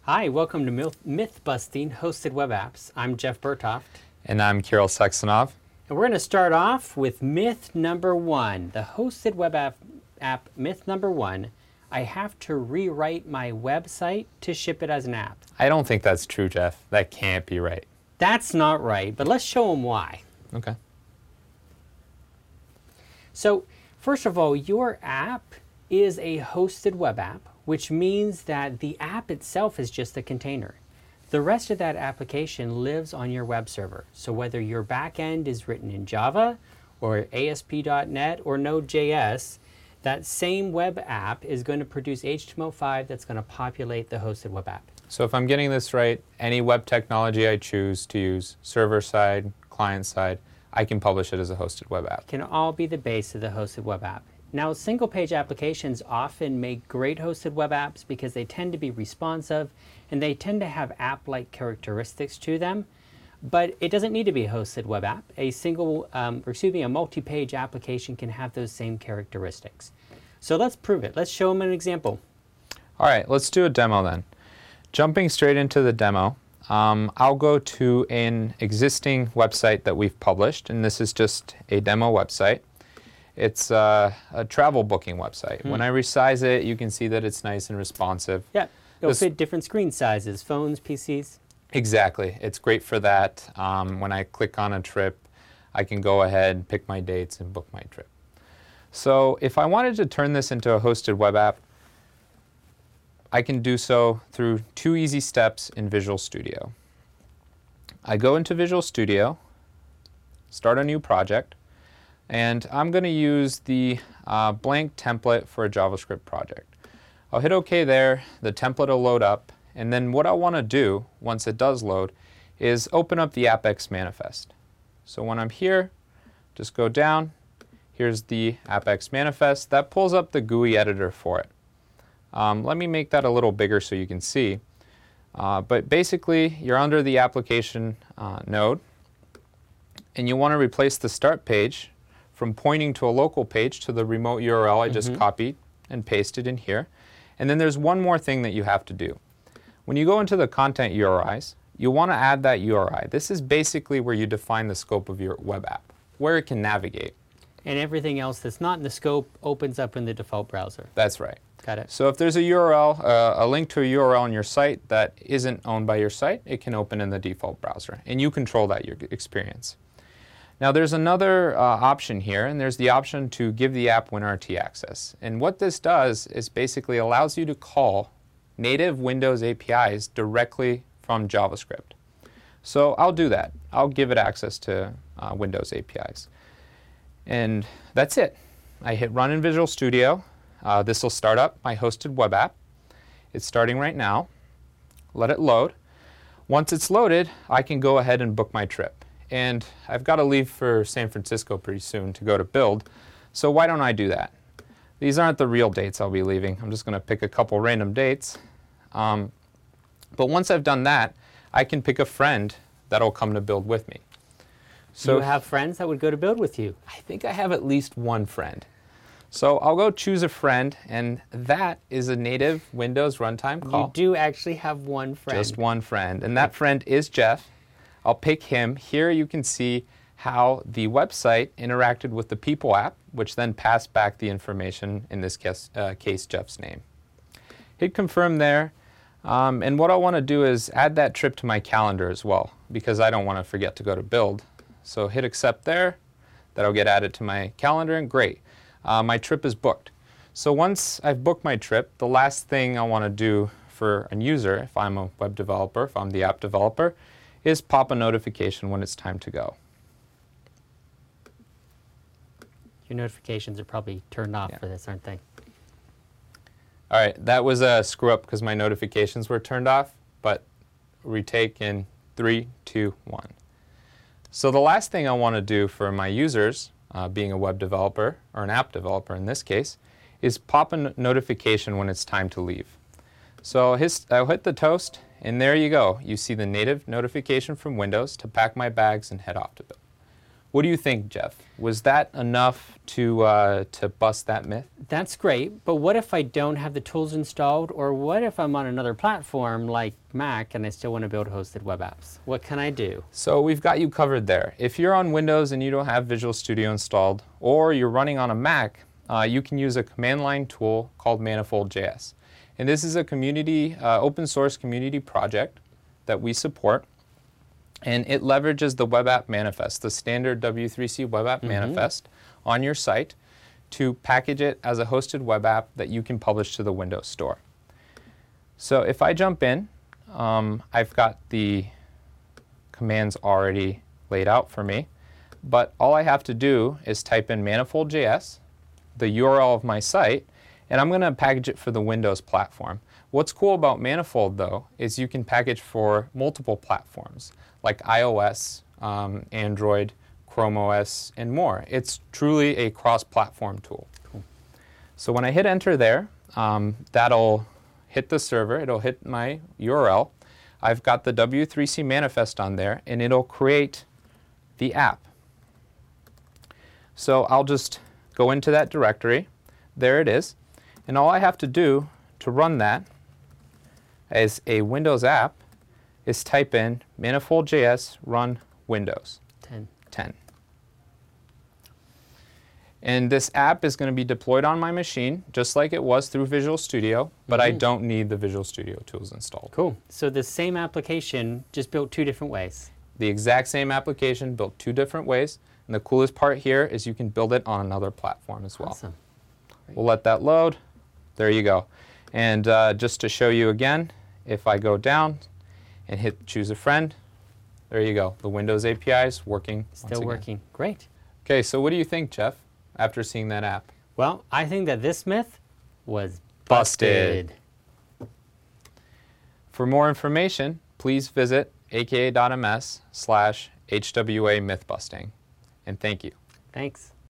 Hi, welcome to Myth Busting Hosted Web Apps. I'm Jeff Bertoft. And I'm Kirill Saxonov. And we're going to start off with myth number one. The hosted web app myth number one. I have to rewrite my website to ship it as an app. I don't think that's true, Jeff. That can't be right. That's not right, but let's show them why. Okay. So, first of all, your app is a hosted web app, which means that the app itself is just a container. The rest of that application lives on your web server. So whether your backend is written in Java or ASP.NET or Node.js, that same web app is going to produce HTML5 that's going to populate the hosted web app. So if I'm getting this right, any web technology I choose to use, server side, client side, I can publish it as a hosted web app. It can all be the base of the hosted web app. Now, single-page applications often make great hosted web apps because they tend to be responsive and they tend to have app-like characteristics to them. But it doesn't need to be a hosted web app. A multi-page application can have those same characteristics. So let's prove it. Let's show them an example. All right, let's do a demo then. Jumping straight into the demo, I'll go to an existing website that we've published, and this is just a demo website. It's a travel booking website. When I resize it, you can see that it's nice and responsive. Yeah, it'll fit different screen sizes, phones, PCs. Exactly. It's great for that. When I click on a trip, I can go ahead, pick my dates, and book my trip. So if I wanted to turn this into a hosted web app, I can do so through two easy steps in Visual Studio. I go into Visual Studio, start a new project, and I'm going to use the blank template for a JavaScript project. I'll hit OK there, the template will load up, and then what I want to do, once it does load, is open up the AppX manifest. So when I'm here, just go down, here's the AppX manifest. That pulls up the GUI editor for it. Let me make that a little bigger so you can see. But basically, you're under the application node, and you want to replace the start page from pointing to a local page to the remote URL I just copied and pasted in here. And then there's one more thing that you have to do. When you go into the content URIs, you want to add that URI. This is basically where you define the scope of your web app, where it can navigate. And everything else that's not in the scope opens up in the default browser. That's right. Got it. So if there's a URL, a link to a URL on your site that isn't owned by your site, it can open in the default browser. And you control that experience. Now there's another option here, and there's the option to give the app WinRT access. And what this does is basically allows you to call native Windows APIs directly from JavaScript. So I'll do that. I'll give it access to Windows APIs. And that's it. I hit Run in Visual Studio. This will start up my hosted web app. It's starting right now. Let it load. Once it's loaded, I can go ahead and book my trip. And I've got to leave for San Francisco pretty soon to go to Build, so why don't I do that? These aren't the real dates I'll be leaving. I'm just going to pick a couple random dates. But once I've done that, I can pick a friend that'll come to Build with me. So you have friends that would go to Build with you? I think I have at least one friend. So I'll go choose a friend, and that is a native Windows runtime call. You do actually have one friend. Just one friend, and that friend is Jeff. I'll pick him. Here you can see how the website interacted with the People app, which then passed back the information, in this case Jeff's name. Hit confirm there, and what I want to do is add that trip to my calendar as well, because I don't want to forget to go to Build. So hit accept there. That'll get added to my calendar, and great. My trip is booked. So once I've booked my trip, the last thing I want to do for a user, if I'm a web developer, if I'm the app developer, is pop a notification when it's time to go. Your notifications are probably turned off for this, aren't they? All right, that was a screw up because my notifications were turned off, but retake in 3, 2, 1. So the last thing I want to do for my users, being a web developer, or an app developer in this case, is pop a notification when it's time to leave. So I'll hit the toast, and there you go. You see the native notification from Windows to pack my bags and head off to Build. What do you think, Jeff? Was that enough to bust that myth? That's great, but what if I don't have the tools installed, or what if I'm on another platform like Mac and I still want to build hosted web apps? What can I do? So we've got you covered there. If you're on Windows and you don't have Visual Studio installed, or you're running on a Mac, you can use a command line tool called Manifold.js. And this is a community, open source community project that we support. And it leverages the web app manifest, the standard W3C web app manifest on your site to package it as a hosted web app that you can publish to the Windows Store. So if I jump in, I've got the commands already laid out for me, but all I have to do is type in Manifold.js, the URL of my site, and I'm going to package it for the Windows platform. What's cool about Manifold, though, is you can package for multiple platforms, like iOS, Android, Chrome OS, and more. It's truly a cross-platform tool. Cool. So when I hit enter there, that'll hit the server, it'll hit my URL. I've got the W3C manifest on there, and it'll create the app. So I'll just go into that directory. There it is. And all I have to do to run that as a Windows app is type in Manifold.js run Windows 10. And this app is going to be deployed on my machine just like it was through Visual Studio, but I don't need the Visual Studio tools installed. Cool. So the same application, just built two different ways. The exact same application built two different ways. And the coolest part here is you can build it on another platform as well. Awesome. We'll let that load. There you go. And just to show you again, if I go down and hit choose a friend, there you go. The Windows API is working. Still working. Great. Okay, so what do you think, Jeff, after seeing that app? Well, I think that this myth was busted. For more information, please visit aka.ms/HWA mythbusting. And thank you. Thanks.